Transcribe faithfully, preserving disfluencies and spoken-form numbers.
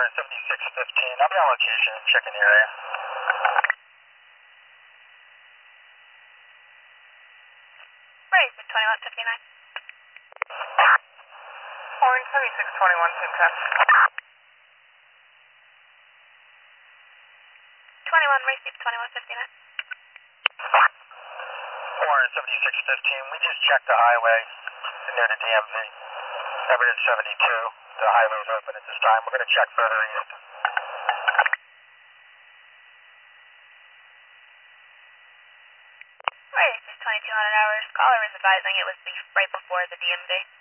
seventy-six fifteen, I'm on location, checking the area. Where is it, twenty-one fifty-nine? Calling seventy-six twenty-one, ten ten. twenty-one, receive twenty-one fifty-nine. Warren seventy-six fifteen, we just checked the highway near the D M V. Evidence seventy-two, the highway is open at this time. We're going to check further east. Where is this twenty-two hundred hours? Caller is advising it was be- right before the D M V.